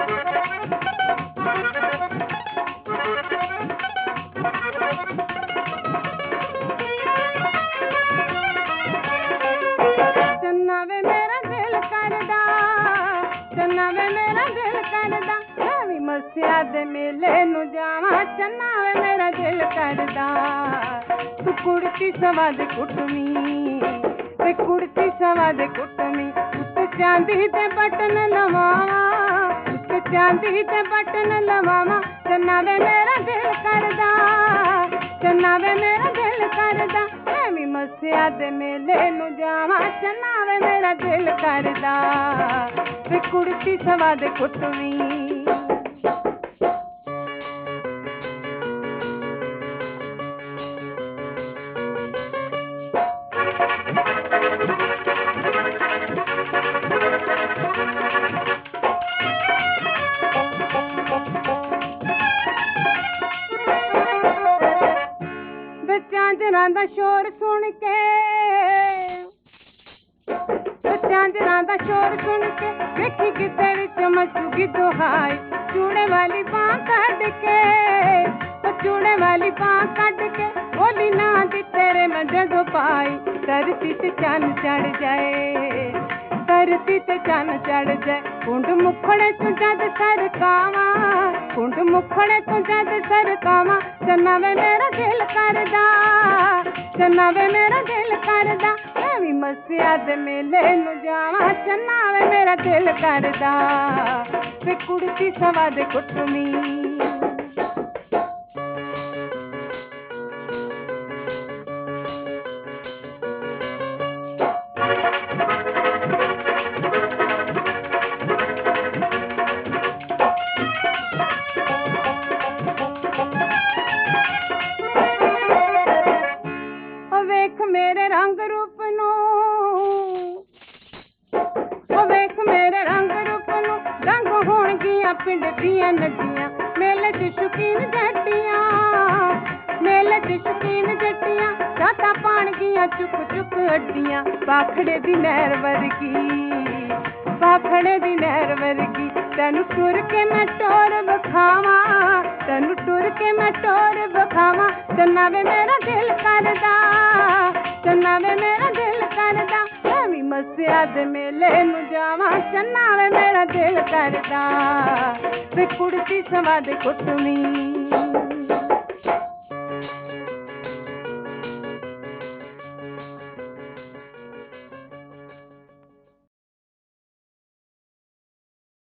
चन्ना वे मेरा दिल करदा, चन्ना वे मेरा दिल करदा, मैं भी मस्सिया दे मेले नू जावां। चन्ना वे मेरा दिल करदा, तू कुड़ती सवा दे कुटमी, वे कुड़ती सवा दे कुटमी, उत्ते चांदी दे बटन लवावां, उत्ते चांदी दे बटन लवावां। चन्ना वे मेरा दिल करदा, चन्ना वे मेरा दिल करदा, मैं भी मस्सिया दे मेले नू जावां। चन्ना वे मेरा दिल करदा, वे कुड़ती सवा दे कुटमी। झांजरां दा शोर सुन के, झांजरां दा शोर सुन के, वेखी किते विच मचूगी दुहाई। चूड़े वाली बांह कढ के, चूड़े वाली बांह कढ के, बोली ना दी तेरे मैं जदों पाई। धरती ते चन्न चढ़ जाए, धरती ते चन्न चढ़ जाए, कुंड मुखड़े तू जद सरकावां, कुंड मुखड़े तू जद सरकावां। चन्ना वे मेरा दिल करदा, चन्ना वे मेरा दिल करदा, मैं भी मस्सिया दे मेले नू जावां। चन्ना वे मेरा दिल करदा, वे कुड़ती सवा दे कुटमी। वेख मेरे रंग रूप नू, वेख मेरे रंग रूप नू, रंग होणगियां पिंड दियां नदियां। मेले च शौकीन जट्टियां, मेले च शौकीन जट्टियां, रातां पाणगियां चुक चुक हड्डियां। भाखड़े दी नहर वर्गी, भाखड़े दी नहर वर्गी, तैनू टुर के मैं टोर बखावां, तैनू टुर के मैं टोर बखावां। चन्ना वे मेरा दिल करदा, चन्ना वे मेरा दिल करदा, मैं भी मस्सिया दे मेले नू जावां। चन्ना वे मेरा दिल करदा, वे कुड़ती सवा दे कुटमी।